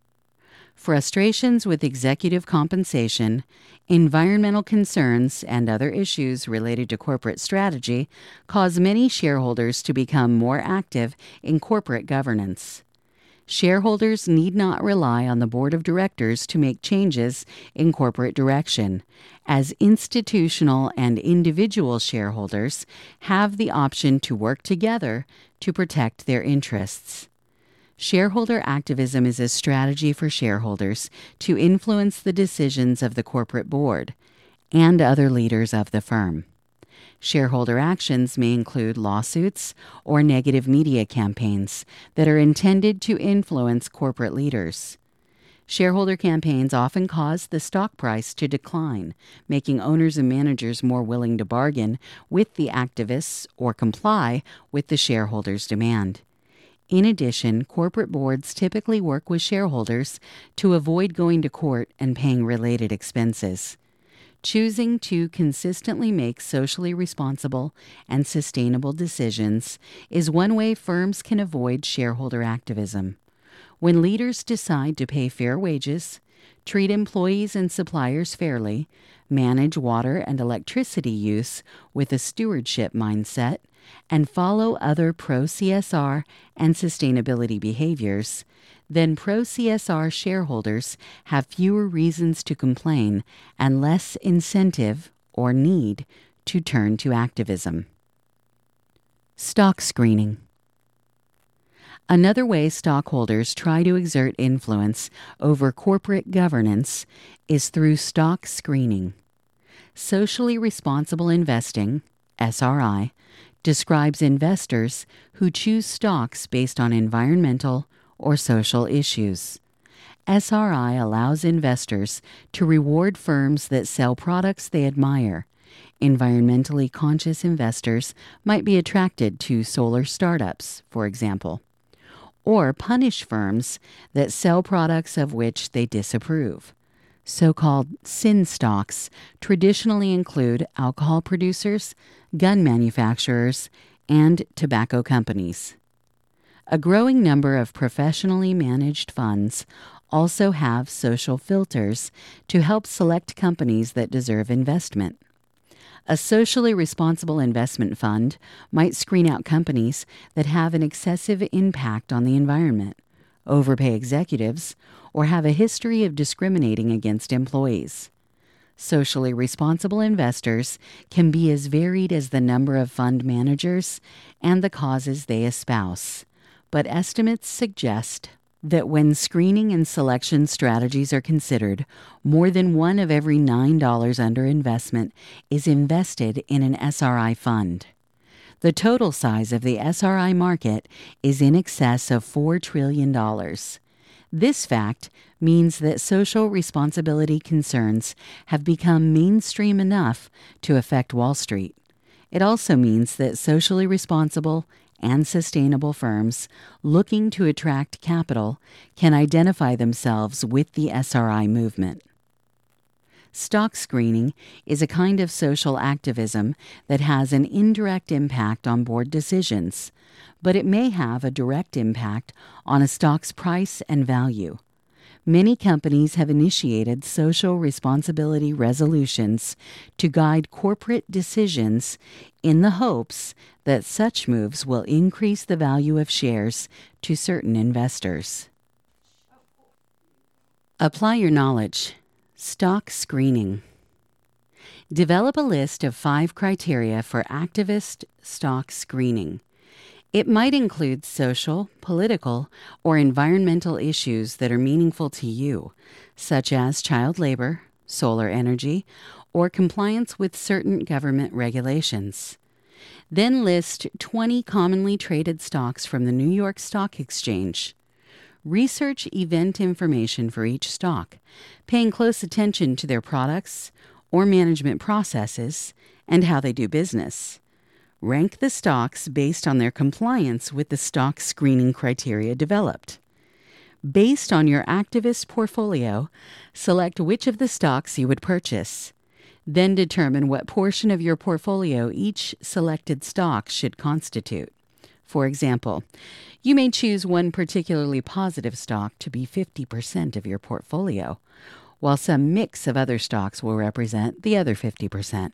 Frustrations with executive compensation, environmental concerns, and other issues related to corporate strategy cause many shareholders to become more active in corporate governance. Shareholders need not rely on the board of directors to make changes in corporate direction, as institutional and individual shareholders have the option to work together to protect their interests. Shareholder activism is a strategy for shareholders to influence the decisions of the corporate board and other leaders of the firm. Shareholder actions may include lawsuits or negative media campaigns that are intended to influence corporate leaders. Shareholder campaigns often cause the stock price to decline, making owners and managers more willing to bargain with the activists or comply with the shareholders' demand. In addition, corporate boards typically work with shareholders to avoid going to court and paying related expenses. Choosing to consistently make socially responsible and sustainable decisions is one way firms can avoid shareholder activism. When leaders decide to pay fair wages, treat employees and suppliers fairly, manage water and electricity use with a stewardship mindset, and follow other pro-C S R and sustainability behaviors, then pro-C S R shareholders have fewer reasons to complain and less incentive or need to turn to activism. Stock screening. Another way stockholders try to exert influence over corporate governance is through stock screening. Socially responsible investing, S R I, describes investors who choose stocks based on environmental or social issues. S R I allows investors to reward firms that sell products they admire. Environmentally conscious investors might be attracted to solar startups, for example, or punish firms that sell products of which they disapprove. So-called sin stocks traditionally include alcohol producers, gun manufacturers, and tobacco companies. A growing number of professionally managed funds also have social filters to help select companies that deserve investment. A socially responsible investment fund might screen out companies that have an excessive impact on the environment, overpay executives, or have a history of discriminating against employees. Socially responsible investors can be as varied as the number of fund managers and the causes they espouse, but estimates suggest that when screening and selection strategies are considered, more than one of every nine dollars under investment is invested in an S R I fund. The total size of the S R I market is in excess of four trillion dollars. This fact means that social responsibility concerns have become mainstream enough to affect Wall Street. It also means that socially responsible and sustainable firms looking to attract capital can identify themselves with the S R I movement. Stock screening is a kind of social activism that has an indirect impact on board decisions, but it may have a direct impact on a stock's price and value. Many companies have initiated social responsibility resolutions to guide corporate decisions in the hopes that such moves will increase the value of shares to certain investors. Apply your knowledge. Stock screening. Develop a list of five criteria for activist stock screening. It might include social, political, or environmental issues that are meaningful to you, such as child labor, solar energy, or compliance with certain government regulations. Then list twenty commonly traded stocks from the New York Stock Exchange. Research event information for each stock, paying close attention to their products or management processes and how they do business. Rank the stocks based on their compliance with the stock screening criteria developed. Based on your activist portfolio, select which of the stocks you would purchase. Then determine what portion of your portfolio each selected stock should constitute. For example, you may choose one particularly positive stock to be fifty percent of your portfolio, while some mix of other stocks will represent the other fifty percent.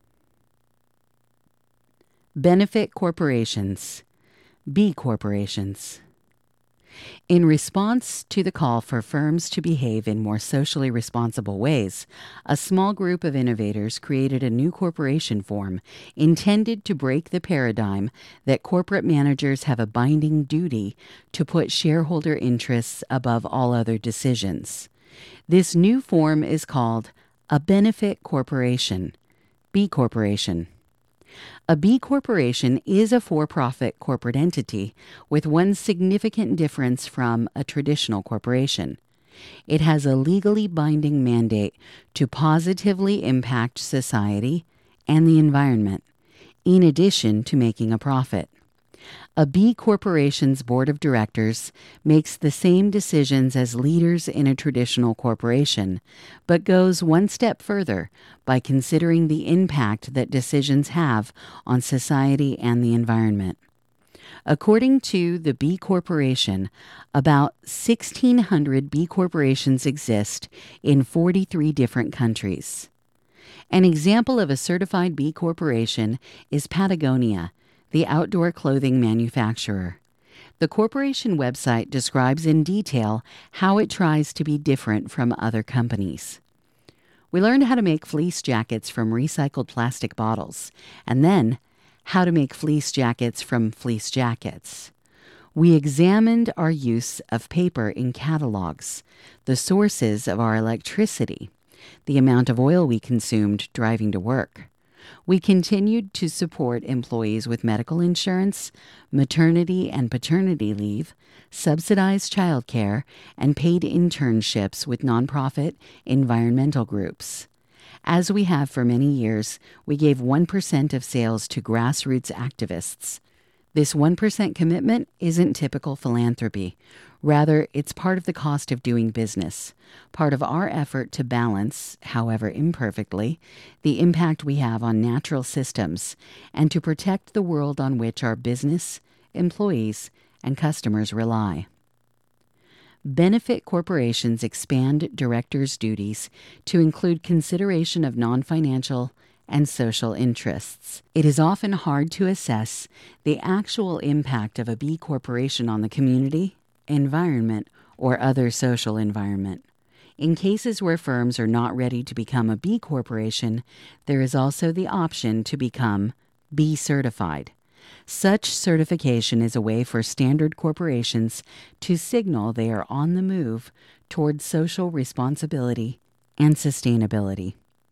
Benefit corporations, B corporations. In response to the call for firms to behave in more socially responsible ways, a small group of innovators created a new corporation form intended to break the paradigm that corporate managers have a binding duty to put shareholder interests above all other decisions. This new form is called a benefit corporation, B corporation. A B corporation is a for-profit corporate entity with one significant difference from a traditional corporation. It has a legally binding mandate to positively impact society and the environment, in addition to making a profit. A B corporation's board of directors makes the same decisions as leaders in a traditional corporation, but goes one step further by considering the impact that decisions have on society and the environment. According to the B Corporation, about sixteen hundred B corporations exist in forty-three different countries. An example of a certified B Corporation is Patagonia, the outdoor clothing manufacturer. The corporation website describes in detail how it tries to be different from other companies. We learned how to make fleece jackets from recycled plastic bottles, and then how to make fleece jackets from fleece jackets. We examined our use of paper in catalogs, the sources of our electricity, the amount of oil we consumed driving to work. We continued to support employees with medical insurance, maternity and paternity leave, subsidized childcare, and paid internships with nonprofit environmental groups. As we have for many years, we gave one percent of sales to grassroots activists. This one percent commitment isn't typical philanthropy. Rather, it's part of the cost of doing business, part of our effort to balance, however imperfectly, the impact we have on natural systems and to protect the world on which our business, employees, and customers rely. Benefit corporations expand directors' duties to include consideration of non-financial and social interests. It is often hard to assess the actual impact of a B corporation on the community, environment, or other social environment. In cases where firms are not ready to become a B corporation, there is also the option to become B certified. Such certification is a way for standard corporations to signal they are on the move towards social responsibility and sustainability.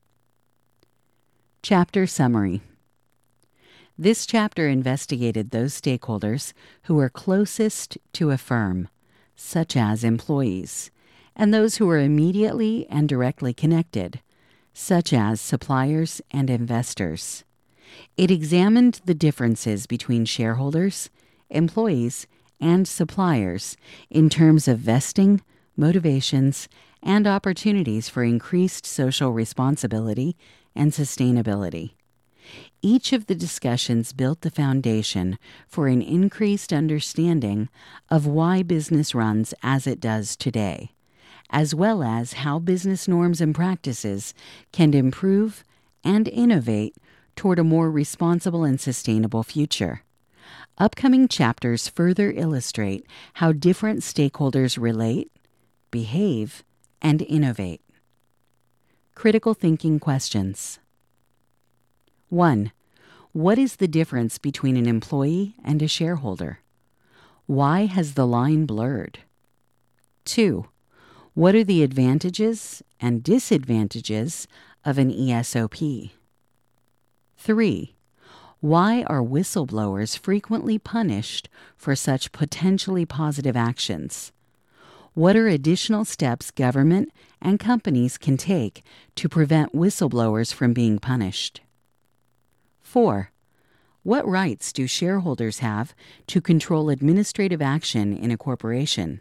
Chapter Summary. This chapter investigated those stakeholders who are closest to a firm, such as employees, and those who are immediately and directly connected, such as suppliers and investors. It examined the differences between shareholders, employees, and suppliers in terms of vesting, motivations, and opportunities for increased social responsibility and sustainability. Each of the discussions built the foundation for an increased understanding of why business runs as it does today, as well as how business norms and practices can improve and innovate toward a more responsible and sustainable future. Upcoming chapters further illustrate how different stakeholders relate, behave, and innovate. Critical thinking questions. one. What is the difference between an employee and a shareholder? Why has the line blurred? two. What are the advantages and disadvantages of an E S O P? three. Why are whistleblowers frequently punished for such potentially positive actions? What are additional steps government and companies can take to prevent whistleblowers from being punished? four. What rights do shareholders have to control administrative action in a corporation?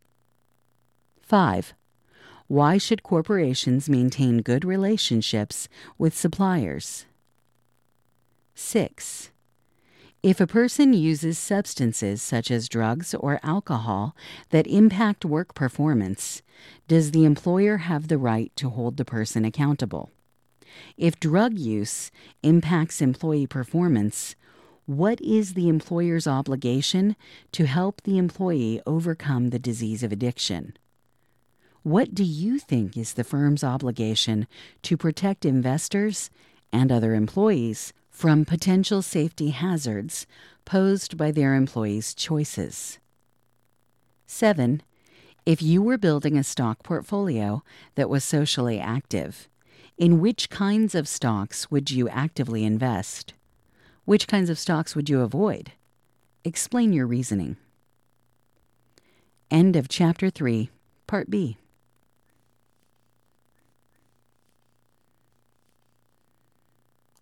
five. Why should corporations maintain good relationships with suppliers? six. If a person uses substances such as drugs or alcohol that impact work performance, does the employer have the right to hold the person accountable? If drug use impacts employee performance, what is the employer's obligation to help the employee overcome the disease of addiction? What do you think is the firm's obligation to protect investors and other employees from potential safety hazards posed by their employees' choices? seven. If you were building a stock portfolio that was socially active, in which kinds of stocks would you actively invest? Which kinds of stocks would you avoid? Explain your reasoning. End of Chapter three, Part B.